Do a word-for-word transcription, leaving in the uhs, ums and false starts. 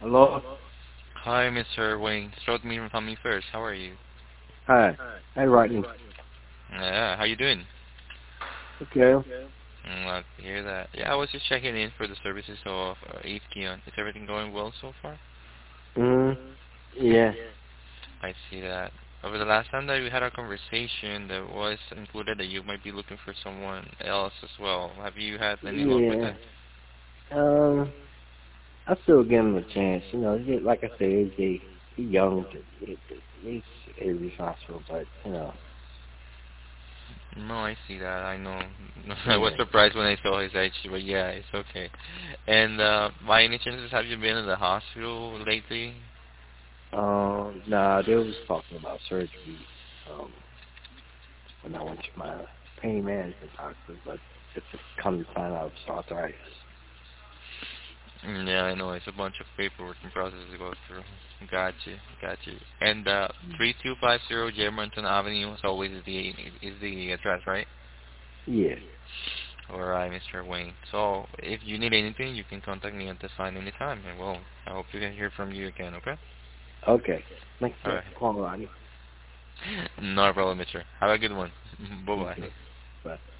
Hello? Hi, Mister Wayne. Start me from me first. How are you? Hi. Hi, Rodney. Yeah, how you doing? Okay. Mm, glad to hear that. Yeah, I was just checking in for the services of uh, Atheon. Is everything going well so far? Mm, yeah. I see that. Over the last time that we had our conversation, there was included that you might be looking for someone else as well. Have you had any luck with Yeah. that? Um, I still give him a chance. You know, he, like I said, he's, he, he young. He, he's irresponsible, but, you know, No, I see that. I know. I was yeah. surprised when I saw his age, but yeah, it's okay. And uh, by any chances, have you been in the hospital lately? Um, nah, they was talking about surgery, um, when I went to my pain management doctor, but it's just come to find out it's arthritis. Mm, Yeah, I know. It's a bunch of paperwork and processes to go through. Got you, got you. And uh, three two five zero Jermonton Avenue is always the is the address, right? Yeah. All right, Mister Wayne. So if you need anything, you can contact me at this line anytime. And well, I hope to hear from you again. Okay? Okay. Thanks All for right. calling, Rodney. No problem, Mister. Have a good one. Bye You bye. too. Bye.